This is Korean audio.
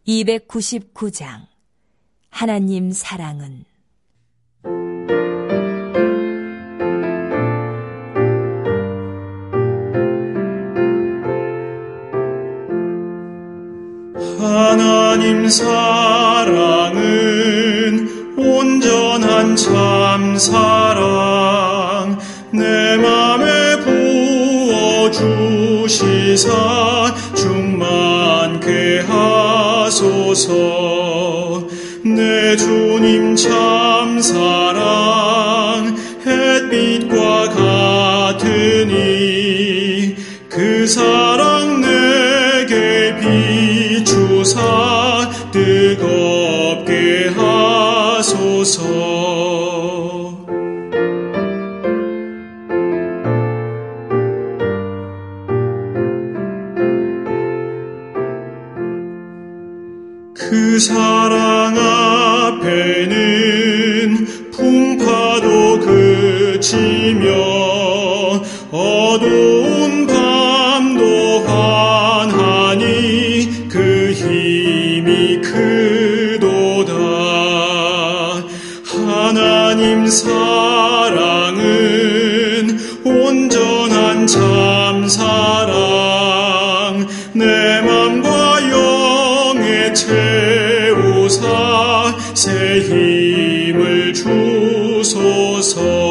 299장 하나님 사랑은. 하나님 사랑은 온전한 참 사랑, 내 맘에 부어주시사 충만케 하소서. 내 주님 참 사랑 햇빛과 같으니 그 사랑 내게 비추사 뜨겁게 하소서. 그 사랑 앞에는 풍파도 그치며 어두운 밤도 환하니 그 힘이 크도다. 하나님 사랑은 온전한 참 사랑, 내 맘과 영에 채우사 새 힘을 주소서.